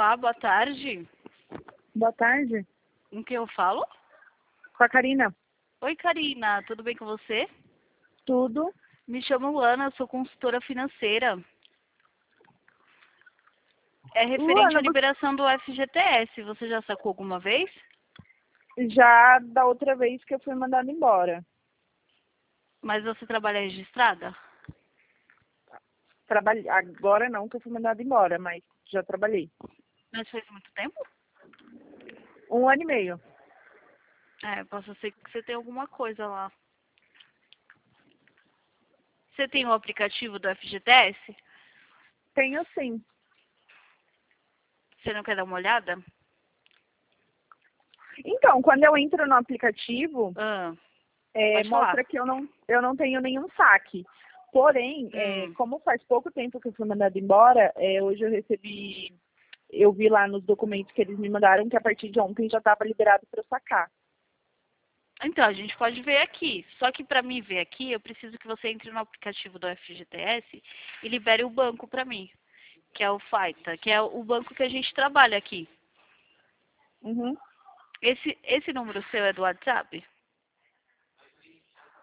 Olá, boa tarde. Boa tarde. Com quem eu falo? Com a Karina. Oi, Karina, tudo bem com você? Tudo. Me chamo Ana, sou consultora financeira. É referente à Luana, liberação do FGTS. Você já sacou alguma vez? já da outra vez que eu fui mandada embora. Mas você trabalha registrada? Agora não que eu fui mandada embora, mas já trabalhei. Mas faz muito tempo? 1 ano e meio. É, possa ser que você tenha alguma coisa lá. Você tem o aplicativo do FGTS? Tenho sim. Você não quer dar uma olhada? Então, quando eu entro no aplicativo, Ah, pode falar. mostra que eu não tenho nenhum saque. Porém, Hum. como faz pouco tempo que eu fui mandada embora, hoje eu vi lá nos documentos que eles me mandaram que a partir de ontem já estava liberado para eu sacar. Então, a gente pode ver aqui. Só que para mim ver aqui, eu preciso que você entre no aplicativo do FGTS e libere o banco para mim, que é o Faita, que é o banco que a gente trabalha aqui. Uhum. Esse número seu é do WhatsApp?